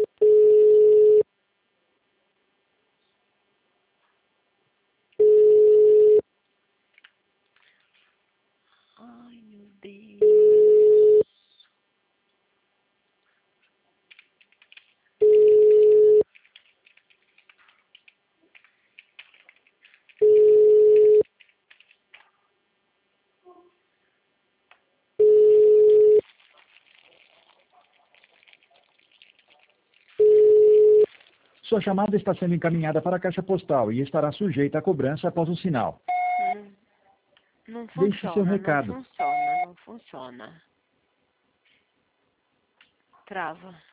Ai, meu Deus. Sua chamada está sendo encaminhada para a caixa postal e estará sujeita à cobrança após o sinal. Não Deixe seu funciona, não recado. funciona, não funciona. Trava.